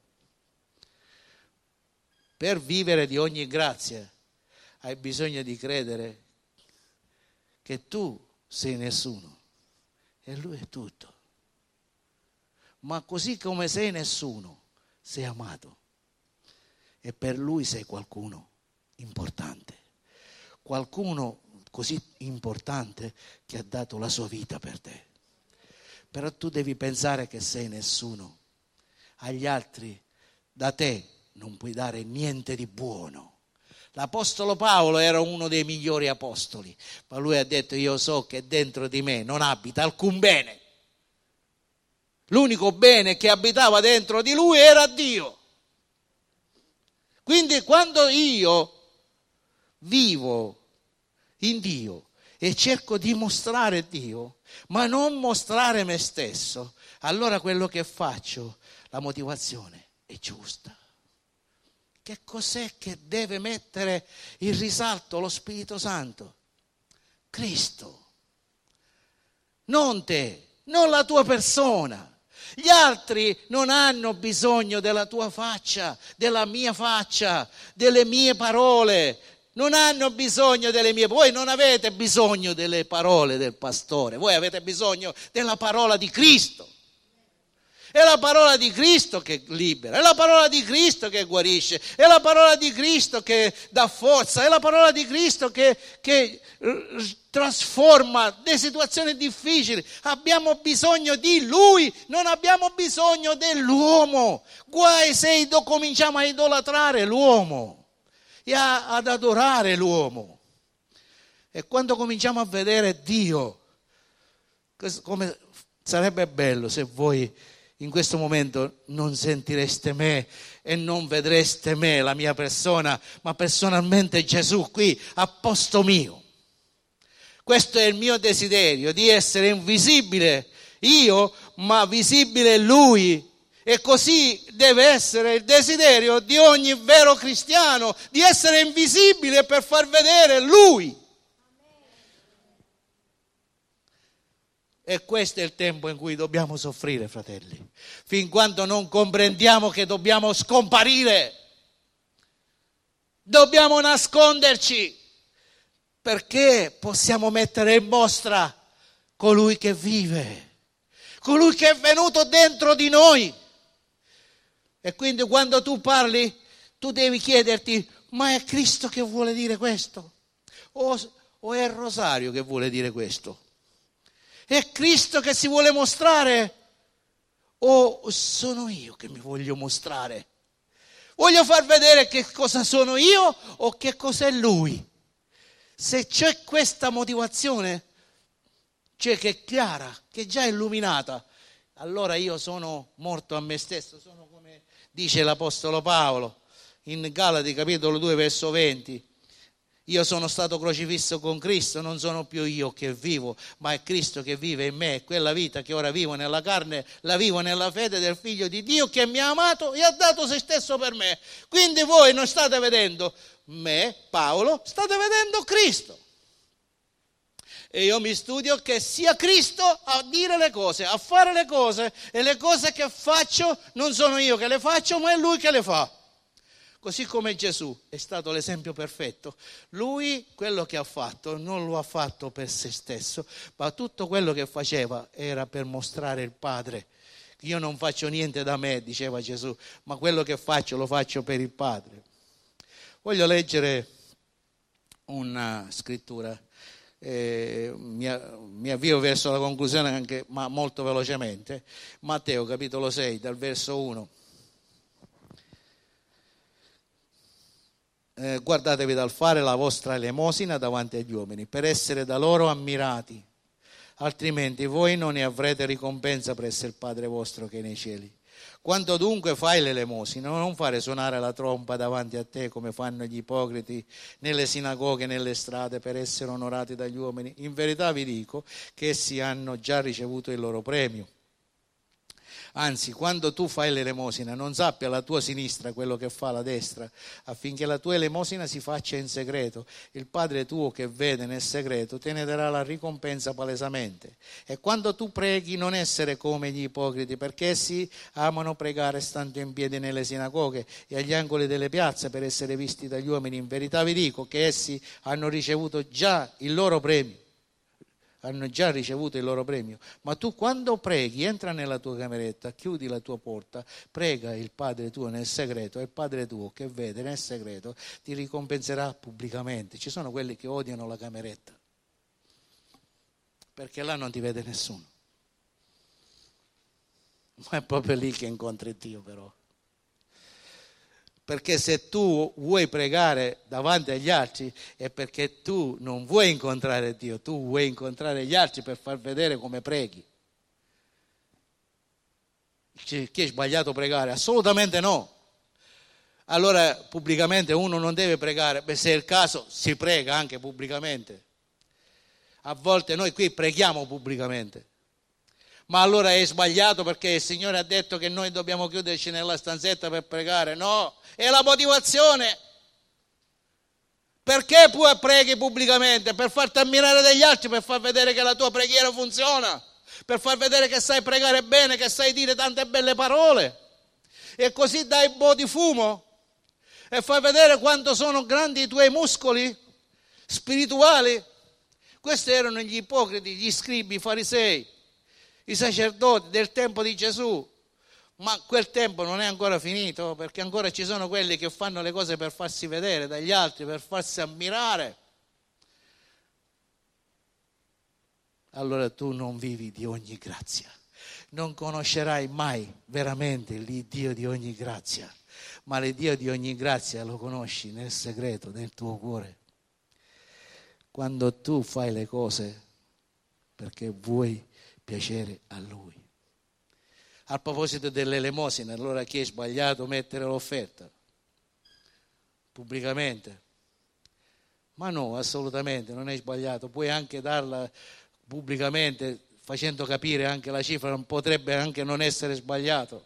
Per vivere di ogni grazia hai bisogno di credere che tu sei nessuno e Lui è tutto. Ma così come sei nessuno, sei amato. E per Lui sei qualcuno importante, qualcuno così importante che ha dato la sua vita per te. Però tu devi pensare che sei nessuno, agli altri, da te non puoi dare niente di buono. L'apostolo Paolo era uno dei migliori apostoli, ma lui ha detto io so che dentro di me non abita alcun bene. L'unico bene che abitava dentro di lui era Dio. Quindi quando io vivo in Dio e cerco di mostrare Dio, ma non mostrare me stesso, allora quello che faccio, la motivazione è giusta. Che cos'è che deve mettere in risalto lo Spirito Santo? Cristo. Non te, non la tua persona. Gli altri non hanno bisogno della tua faccia, della mia faccia, delle mie parole. Non hanno bisogno delle mie. Voi non avete bisogno delle parole del pastore. Voi avete bisogno della parola di Cristo. È la parola di Cristo che libera, è la parola di Cristo che guarisce, è la parola di Cristo che dà forza, è la parola di Cristo che, che trasforma le situazioni difficili. Abbiamo bisogno di Lui, non abbiamo bisogno dell'uomo. Guai se cominciamo a idolatrare l'uomo e a, ad adorare l'uomo. E quando cominciamo a vedere Dio, come sarebbe bello se voi in questo momento non sentireste me e non vedreste me, la mia persona, ma personalmente Gesù qui a posto mio. Questo è il mio desiderio, di essere invisibile io, ma visibile Lui. E così deve essere il desiderio di ogni vero cristiano, di essere invisibile per far vedere Lui. E questo è il tempo in cui dobbiamo soffrire, fratelli, fin quando non comprendiamo che dobbiamo scomparire, dobbiamo nasconderci, perché possiamo mettere in mostra colui che vive, colui che è venuto dentro di noi. E quindi quando tu parli, tu devi chiederti, ma è Cristo che vuole dire questo? O, o è il rosario che vuole dire questo? È Cristo che si vuole mostrare o sono io che mi voglio mostrare? Voglio far vedere che cosa sono io o che cos'è Lui? Se c'è questa motivazione, cioè che è chiara, che è già illuminata, allora io sono morto a me stesso, sono come dice l'Apostolo Paolo in Galati capitolo due verso venti. Io sono stato crocifisso con Cristo, non sono più io che vivo, ma è Cristo che vive in me. Quella vita che ora vivo nella carne, la vivo nella fede del Figlio di Dio che mi ha amato e ha dato se stesso per me. Quindi voi non state vedendo me, Paolo, state vedendo Cristo. E io mi studio che sia Cristo a dire le cose, a fare le cose, e le cose che faccio non sono io che le faccio, ma è Lui che le fa. Così come Gesù è stato l'esempio perfetto, lui quello che ha fatto non lo ha fatto per se stesso, ma tutto quello che faceva era per mostrare il Padre. Io non faccio niente da me, diceva Gesù, ma quello che faccio lo faccio per il Padre. Voglio leggere una scrittura, eh, mi, mi avvio verso la conclusione anche, ma molto velocemente. Matteo capitolo sei, dal verso uno. Eh, guardatevi dal fare la vostra elemosina davanti agli uomini, per essere da loro ammirati, altrimenti voi non ne avrete ricompensa presso il Padre vostro che è nei cieli. Quando dunque fai l'elemosina, non fare suonare la tromba davanti a te come fanno gli ipocriti nelle sinagoghe e nelle strade per essere onorati dagli uomini. In verità vi dico che essi hanno già ricevuto il loro premio. Anzi, quando tu fai l'elemosina, non sappia la tua sinistra quello che fa la destra, affinché la tua elemosina si faccia in segreto. Il Padre tuo che vede nel segreto te ne darà la ricompensa palesamente. E quando tu preghi, non essere come gli ipocriti, perché essi amano pregare stando in piedi nelle sinagoghe e agli angoli delle piazze per essere visti dagli uomini. In verità vi dico che essi hanno ricevuto già il loro premio. hanno già ricevuto il loro premio. Ma tu quando preghi, entra nella tua cameretta, chiudi la tua porta, prega il Padre tuo nel segreto, e il Padre tuo che vede nel segreto ti ricompenserà pubblicamente. Ci sono quelli che odiano la cameretta, perché là non ti vede nessuno. Ma è proprio lì che incontri Dio, però. Perché se tu vuoi pregare davanti agli altri è perché tu non vuoi incontrare Dio, tu vuoi incontrare gli altri per far vedere come preghi. Che è sbagliato pregare? Assolutamente no. Allora pubblicamente uno non deve pregare. Beh, se è il caso si prega anche pubblicamente. A volte noi qui preghiamo pubblicamente. Ma allora è sbagliato perché il Signore ha detto che noi dobbiamo chiuderci nella stanzetta per pregare? No, è la motivazione. Perché poi preghi pubblicamente? Per farti ammirare dagli altri, per far vedere che la tua preghiera funziona, per far vedere che sai pregare bene, che sai dire tante belle parole. E così dai un po' di fumo e fai vedere quanto sono grandi i tuoi muscoli spirituali. Questi erano gli ipocriti, gli scribi, i farisei, i sacerdoti del tempo di Gesù. Ma quel tempo non è ancora finito, perché ancora ci sono quelli che fanno le cose per farsi vedere dagli altri, per farsi ammirare. Allora tu non vivi di ogni grazia, non conoscerai mai veramente l'Iddio di ogni grazia, ma l'Iddio di ogni grazia lo conosci nel segreto del tuo cuore. Quando tu fai le cose perché vuoi piacere a Lui. A proposito dell'elemosina, allora chi è sbagliato mettere l'offerta pubblicamente? Ma no, assolutamente non è sbagliato. Puoi anche darla pubblicamente, facendo capire anche la cifra, non potrebbe anche non essere sbagliato.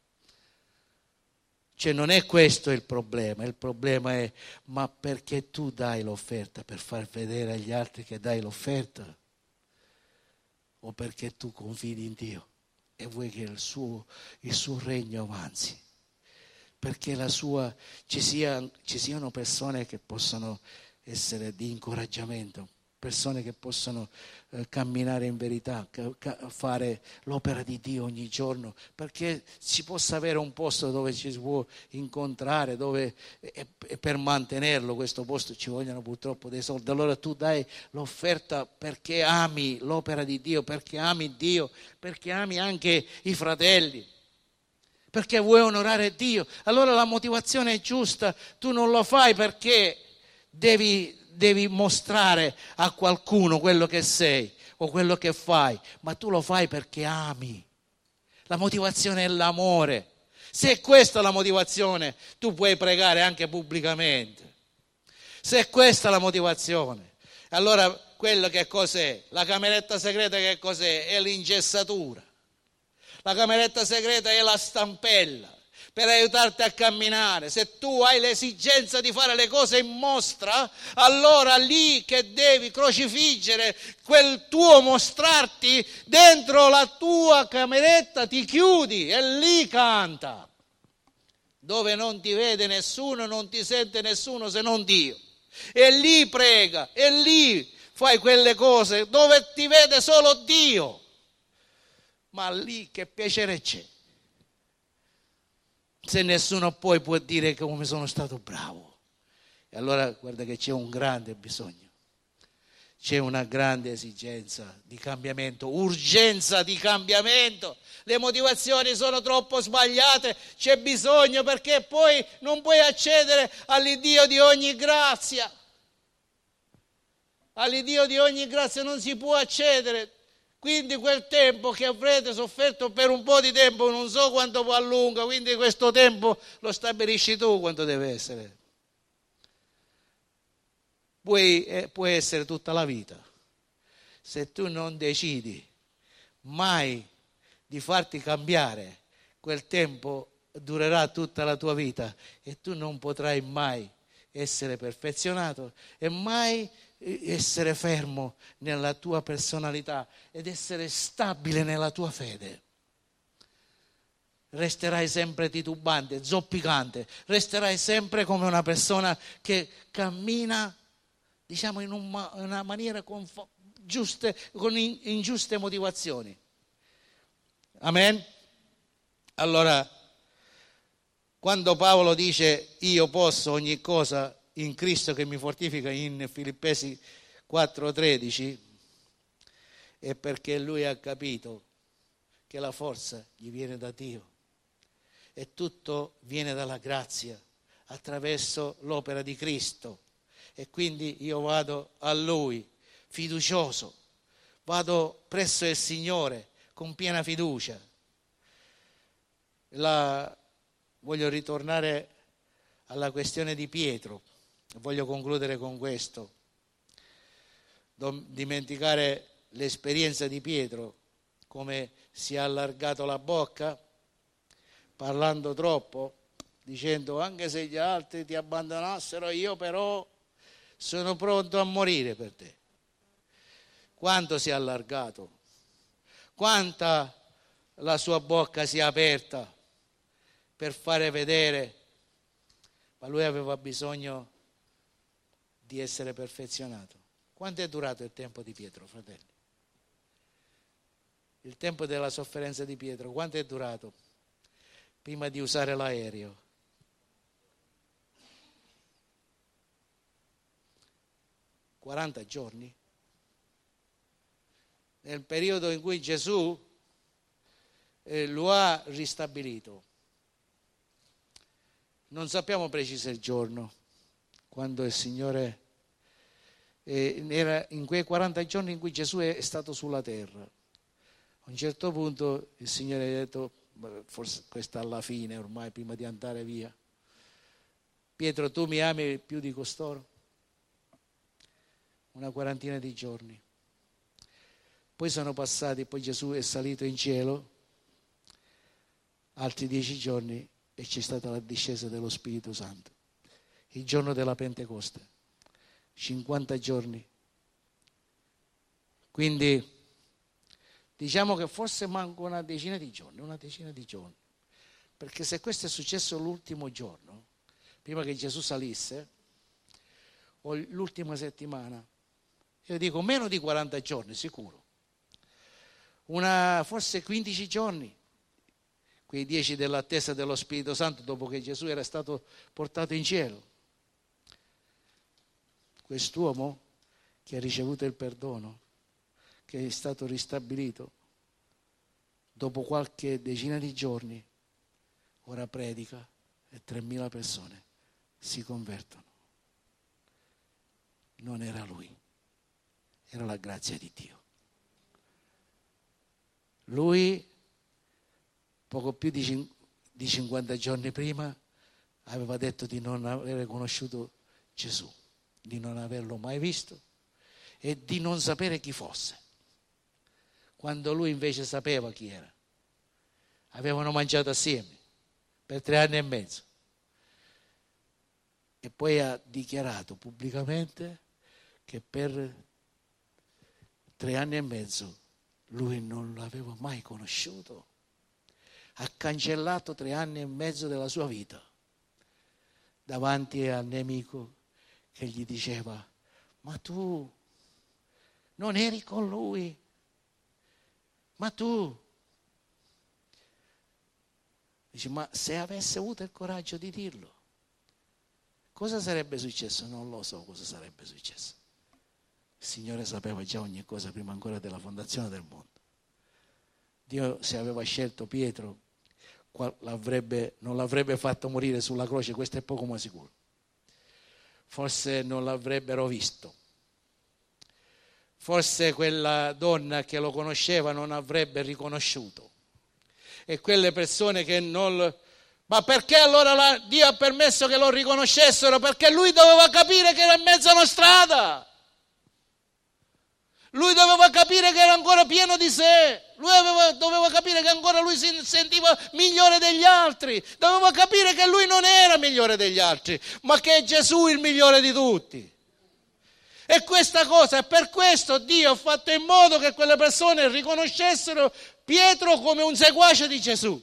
Cioè non è questo il problema, il problema è: ma perché tu dai l'offerta? Per far vedere agli altri che dai l'offerta? O perché tu confidi in Dio e vuoi che il suo, il suo regno avanzi? Perché la sua, ci, sia, ci siano persone che possono essere di incoraggiamento, persone che possono eh, camminare in verità, ca- fare l'opera di Dio ogni giorno, perché si possa avere un posto dove ci si può incontrare, dove e, e per mantenerlo questo posto ci vogliono purtroppo dei soldi. Allora tu dai l'offerta perché ami l'opera di Dio, perché ami Dio, perché ami anche i fratelli, perché vuoi onorare Dio. Allora la motivazione è giusta, tu non lo fai perché devi devi mostrare a qualcuno quello che sei o quello che fai, ma tu lo fai perché ami. La motivazione è l'amore. Se è questa la motivazione, tu puoi pregare anche pubblicamente. Se è questa la motivazione, allora quello che cos'è? La cameretta segreta che cos'è? È l'ingessatura. La cameretta segreta è la stampella per aiutarti a camminare. Se tu hai l'esigenza di fare le cose in mostra, allora lì che devi crocifiggere quel tuo mostrarti, dentro la tua cameretta ti chiudi e lì canta. dove non ti vede nessuno, non ti sente nessuno se non Dio. E lì prega, e lì fai quelle cose dove ti vede solo Dio. Ma lì che piacere c'è? Se nessuno poi può dire che come sono stato bravo. E allora guarda che c'è un grande bisogno. C'è una grande esigenza di cambiamento, urgenza di cambiamento. Le motivazioni sono troppo sbagliate, c'è bisogno, perché poi non puoi accedere all'Iddio di ogni grazia. All'Iddio di ogni grazia non si può accedere. Quindi quel tempo che avrete sofferto per un po' di tempo, non so quanto a lungo, quindi questo tempo lo stabilisci tu quanto deve essere. Puoi, eh, può essere tutta la vita. Se tu non decidi mai di farti cambiare, quel tempo durerà tutta la tua vita e tu non potrai mai essere perfezionato e mai essere fermo nella tua personalità ed essere stabile nella tua fede. Resterai sempre titubante, zoppicante, resterai sempre come una persona che cammina, diciamo, in una maniera con giuste, con ingiuste motivazioni. Amen? Allora, quando Paolo dice io posso ogni cosa in Cristo che mi fortifica, in Filippesi quattro tredici, è perché lui ha capito che la forza gli viene da Dio e tutto viene dalla grazia attraverso l'opera di Cristo. E quindi io vado a Lui fiducioso, vado presso il Signore con piena fiducia. La, voglio ritornare alla questione di Pietro, voglio concludere con questo. Non dimenticare l'esperienza di Pietro, come si è allargato la bocca, parlando troppo, dicendo anche se gli altri ti abbandonassero, io però sono pronto a morire per te. Quanto si è allargato, quanta la sua bocca si è aperta per fare vedere, ma lui aveva bisogno di essere perfezionato. Quanto è durato il tempo di Pietro, fratelli? Il tempo della sofferenza di Pietro, quanto è durato? Prima di usare l'aereo. quaranta giorni. Nel periodo in cui Gesù eh, lo ha ristabilito. Non sappiamo preciso il giorno, quando il Signore eh, era in quei quaranta giorni in cui Gesù è stato sulla terra. A un certo punto il Signore ha detto, forse questa alla fine ormai, prima di andare via, Pietro, tu mi ami più di costoro? Una quarantina di giorni. Poi sono passati, poi Gesù è salito in cielo, altri dieci giorni e c'è stata la discesa dello Spirito Santo. Il giorno della Pentecoste, cinquanta giorni. Quindi diciamo che forse manca una decina di giorni, una decina di giorni. Perché se questo è successo l'ultimo giorno, prima che Gesù salisse, o l'ultima settimana, io dico meno di quaranta giorni, sicuro. Una, forse quindici giorni, quei dieci dell'attesa dello Spirito Santo dopo che Gesù era stato portato in cielo. Quest'uomo che ha ricevuto il perdono, che è stato ristabilito, dopo qualche decina di giorni, ora predica e tremila persone si convertono. Non era lui, era la grazia di Dio. Lui, poco più di cinquanta giorni prima, aveva detto di non aver conosciuto Gesù, di non averlo mai visto e di non sapere chi fosse, quando lui invece sapeva chi era. Avevano mangiato assieme per tre anni e mezzo e poi ha dichiarato pubblicamente che per tre anni e mezzo lui non l'aveva mai conosciuto. Ha cancellato tre anni e mezzo della sua vita davanti al nemico che gli diceva: ma tu non eri con lui? Ma tu? Dice: ma se avesse avuto il coraggio di dirlo, cosa sarebbe successo? Non lo so cosa sarebbe successo. Il Signore sapeva già ogni cosa prima ancora della fondazione del mondo. Dio, se aveva scelto Pietro, l'avrebbe, non l'avrebbe fatto morire sulla croce, questo è poco ma sicuro. Forse non l'avrebbero visto. Forse quella donna che lo conosceva non avrebbe riconosciuto. E quelle persone che non... Ma perché allora la... Dio ha permesso che lo riconoscessero? Perché lui doveva capire che era in mezzo a una strada. Lui doveva capire che era ancora pieno di sé. Lui aveva, doveva capire che ancora lui si sentiva migliore degli altri. Doveva capire che lui non era migliore degli altri, ma che è Gesù il migliore di tutti. E questa cosa, e per questo Dio ha fatto in modo che quelle persone riconoscessero Pietro come un seguace di Gesù.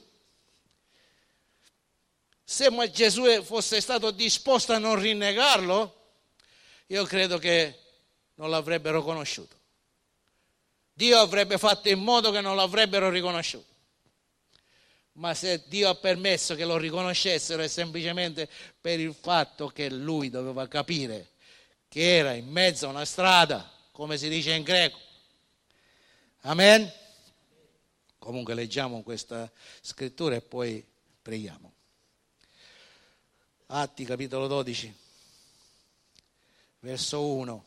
Se ma Gesù fosse stato disposto a non rinnegarlo, io credo che non l'avrebbero conosciuto. Dio avrebbe fatto in modo che non l'avrebbero riconosciuto. Ma se Dio ha permesso che lo riconoscessero è semplicemente per il fatto che lui doveva capire che era in mezzo a una strada, come si dice in greco. Amen? Comunque leggiamo questa scrittura e poi preghiamo. Atti capitolo dodici, verso uno.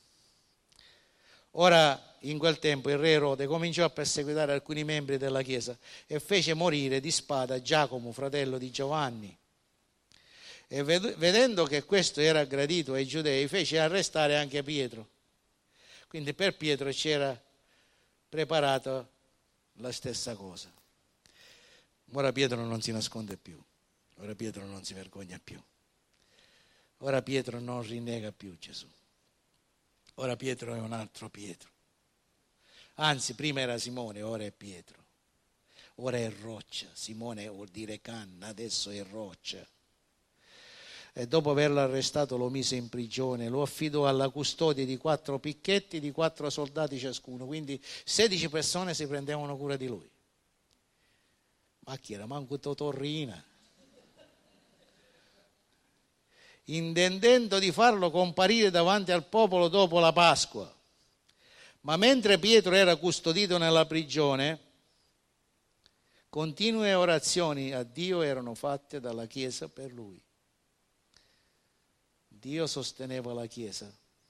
Ora in quel tempo il re Erode cominciò a perseguitare alcuni membri della Chiesa e fece morire di spada Giacomo, fratello di Giovanni. E vedendo che questo era gradito ai giudei, fece arrestare anche Pietro. Quindi per Pietro c'era preparata la stessa cosa. Ora Pietro non si nasconde più, ora Pietro non si vergogna più, ora Pietro non rinnega più Gesù, ora Pietro è un altro Pietro. Anzi, prima era Simone, ora è Pietro, ora è roccia. Simone vuol dire canna, adesso è roccia. E dopo averlo arrestato lo mise in prigione, lo affidò alla custodia di quattro picchetti di quattro soldati ciascuno, quindi sedici persone si prendevano cura di lui. Ma chi era? Manco Totorrina. Intendendo di farlo comparire davanti al popolo dopo la Pasqua. Ma mentre Pietro era custodito nella prigione, continue orazioni a Dio erano fatte dalla Chiesa per lui. Dio sosteneva la Chiesa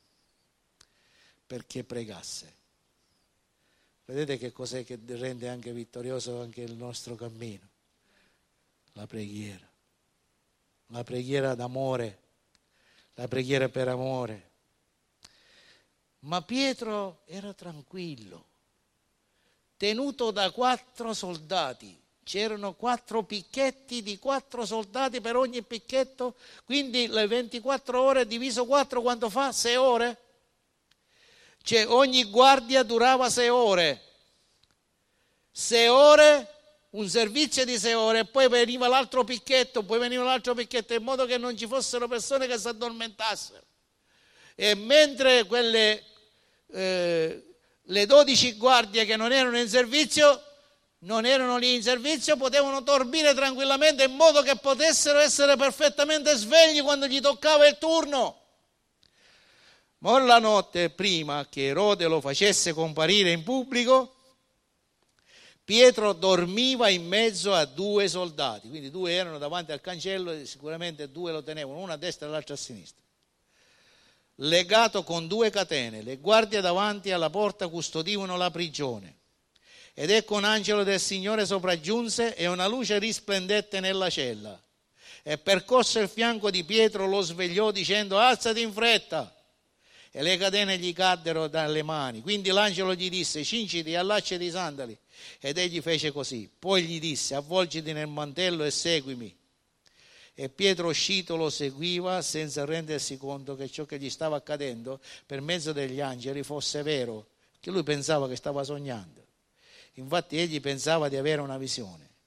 perché pregasse. Vedete che cos'è che rende anche vittorioso anche il nostro cammino? La preghiera. La preghiera d'amore, la preghiera per amore. Ma Pietro era tranquillo, tenuto da quattro soldati. C'erano quattro picchetti di quattro soldati per ogni picchetto, quindi le ventiquattro ore diviso quattro quanto fa? sei ore? Cioè ogni guardia durava sei ore. sei ore, un servizio di sei ore, e poi veniva l'altro picchetto, poi veniva l'altro picchetto, in modo che non ci fossero persone che si addormentassero. E mentre quelle, eh, le dodici guardie che non erano in servizio, non erano lì in servizio, potevano dormire tranquillamente in modo che potessero essere perfettamente svegli quando gli toccava il turno. Ma la notte prima che Erode lo facesse comparire in pubblico, Pietro dormiva in mezzo a due soldati, quindi due erano davanti al cancello e sicuramente due lo tenevano, uno a destra e l'altro a sinistra. Legato con due catene, le guardie davanti alla porta custodivano la prigione. Ed ecco un angelo del Signore sopraggiunse e una luce risplendette nella cella. E percorso il fianco di Pietro lo svegliò dicendo: alzati in fretta. E le catene gli caddero dalle mani. Quindi l'angelo gli disse: cinciti, allacciati i sandali. Ed egli fece così. Poi gli disse: avvolgiti nel mantello e seguimi. E Pietro uscito lo seguiva senza rendersi conto che ciò che gli stava accadendo per mezzo degli angeli fosse vero, che lui pensava che stava sognando. Infatti egli pensava di avere una visione.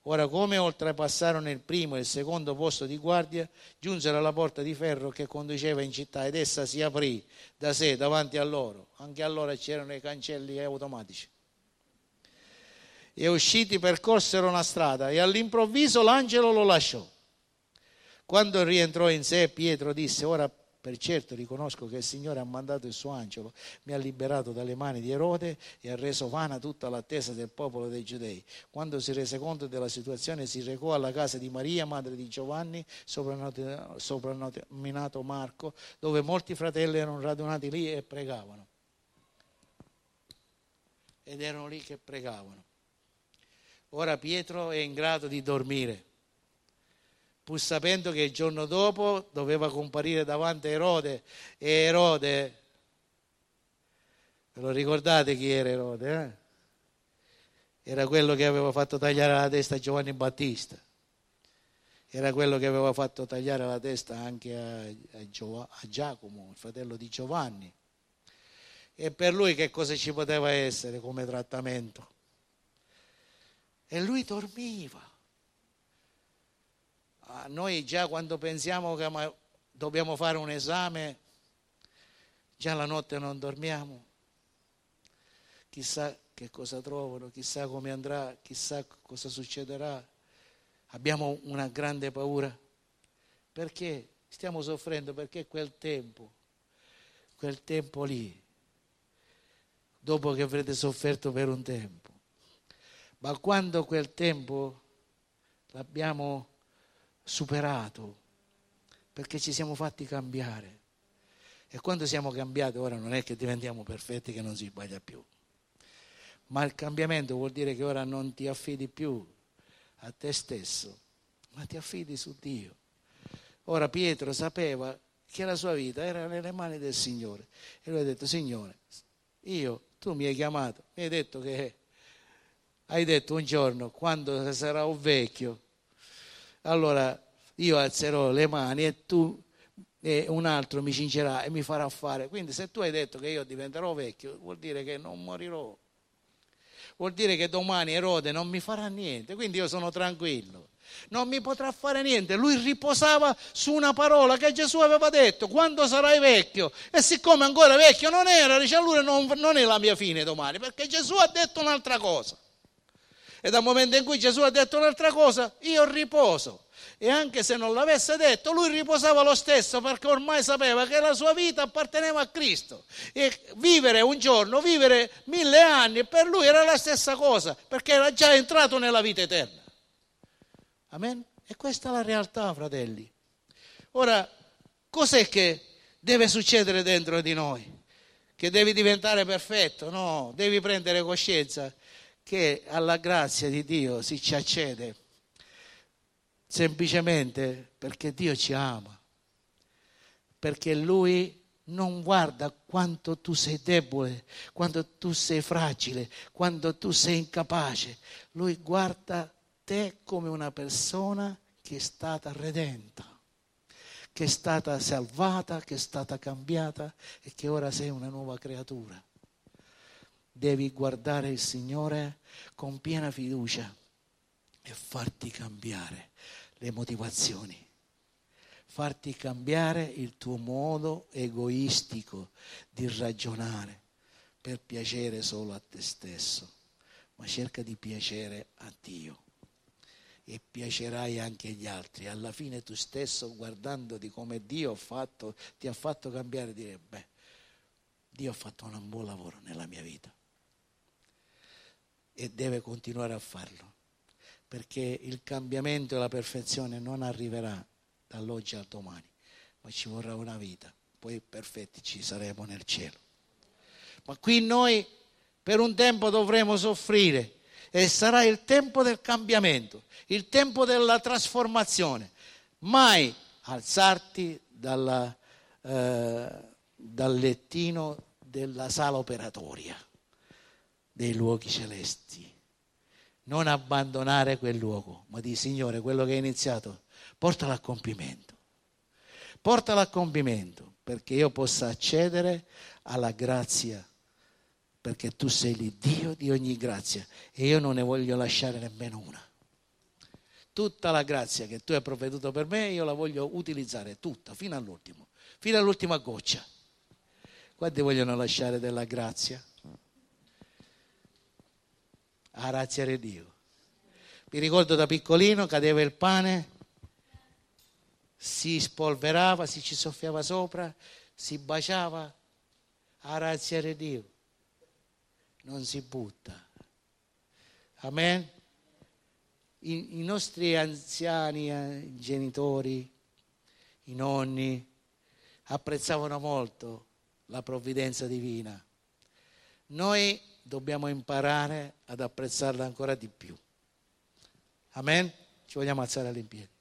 Ora, come oltrepassarono il primo e il secondo posto di guardia, giunsero alla porta di ferro che conduceva in città ed essa si aprì da sé davanti a loro. Anche allora c'erano i cancelli automatici. E usciti percorsero una strada e all'improvviso l'angelo lo lasciò. Quando rientrò in sé, Pietro disse: ora per certo riconosco che il Signore ha mandato il suo angelo, mi ha liberato dalle mani di Erode e ha reso vana tutta l'attesa del popolo dei Giudei. Quando si rese conto della situazione, si recò alla casa di Maria, madre di Giovanni, soprannominato Marco, dove molti fratelli erano radunati lì e pregavano. Ed erano lì che pregavano. Ora Pietro è in grado di dormire, pur sapendo che il giorno dopo doveva comparire davanti a Erode. E Erode, ve lo ricordate chi era Erode? Eh? Era quello che aveva fatto tagliare la testa a Giovanni Battista, era quello che aveva fatto tagliare la testa anche a, a, Giova, a Giacomo, il fratello di Giovanni. E per lui che cosa ci poteva essere come trattamento? E lui dormiva. Ah, noi già quando pensiamo che dobbiamo fare un esame, già la notte non dormiamo. Chissà che cosa trovano, chissà come andrà, chissà cosa succederà. Abbiamo una grande paura. Perché stiamo soffrendo? Perché quel tempo, quel tempo lì, dopo che avrete sofferto per un tempo, ma quando quel tempo l'abbiamo superato, perché ci siamo fatti cambiare, e quando siamo cambiati ora non è che diventiamo perfetti, che non si sbaglia più, ma il cambiamento vuol dire che ora non ti affidi più a te stesso, ma ti affidi su Dio. Ora Pietro sapeva che la sua vita era nelle mani del Signore e lui ha detto: Signore, io, tu mi hai chiamato, mi hai detto che hai detto un giorno, quando sarò vecchio, allora io alzerò le mani e tu e un altro mi cingerà e mi farà fare. Quindi se tu hai detto che io diventerò vecchio, vuol dire che non morirò. Vuol dire che domani Erode non mi farà niente, quindi io sono tranquillo. Non mi potrà fare niente. Lui riposava su una parola che Gesù aveva detto: quando sarai vecchio. E siccome ancora vecchio non era, dice: allora non, non è la mia fine domani, perché Gesù ha detto un'altra cosa. E dal momento in cui Gesù ha detto un'altra cosa, io riposo. E anche se non l'avesse detto, lui riposava lo stesso, perché ormai sapeva che la sua vita apparteneva a Cristo. E vivere un giorno, vivere mille anni, per lui era la stessa cosa, perché era già entrato nella vita eterna. Amen? E questa è la realtà, fratelli. Ora, cos'è che deve succedere dentro di noi? Che devi diventare perfetto? No, devi prendere coscienza che alla grazia di Dio si ci accede semplicemente perché Dio ci ama, perché Lui non guarda quanto tu sei debole, quanto tu sei fragile, quanto tu sei incapace. Lui guarda te come una persona che è stata redenta, che è stata salvata, che è stata cambiata e che ora sei una nuova creatura. Devi guardare il Signore con piena fiducia e farti cambiare le motivazioni, farti cambiare il tuo modo egoistico di ragionare per piacere solo a te stesso, ma cerca di piacere a Dio e piacerai anche agli altri. Alla fine tu stesso, guardandoti come Dio ha fatto, ti ha fatto cambiare, dire: beh, Dio ha fatto un buon lavoro nella mia vita. E deve continuare a farlo, perché il cambiamento e la perfezione non arriverà dall'oggi al domani, ma ci vorrà una vita, poi perfetti ci saremo nel cielo. Ma qui noi per un tempo dovremo soffrire e sarà il tempo del cambiamento, il tempo della trasformazione. Mai alzarti dalla, eh, dal lettino della sala operatoria dei luoghi celesti. Non abbandonare quel luogo, ma di: Signore, quello che hai iniziato, portalo a compimento. Portalo a compimento, perché io possa accedere alla grazia, perché tu sei l'Iddio di ogni grazia e io non ne voglio lasciare nemmeno una. tutta la grazia che tu hai provveduto per me, io la voglio utilizzare tutta, fino all'ultimo, fino all'ultima goccia. Quanti vogliono lasciare della grazia? A ringraziare Dio. Mi ricordo da piccolino, cadeva il pane, si spolverava, si ci soffiava sopra, si baciava, a ringraziare Dio. Non si butta. Amen. I, i nostri anziani, eh, i genitori, i nonni apprezzavano molto la provvidenza divina. Noi dobbiamo imparare ad apprezzarla ancora di più. Amen. Ci vogliamo alzare all'impiedi.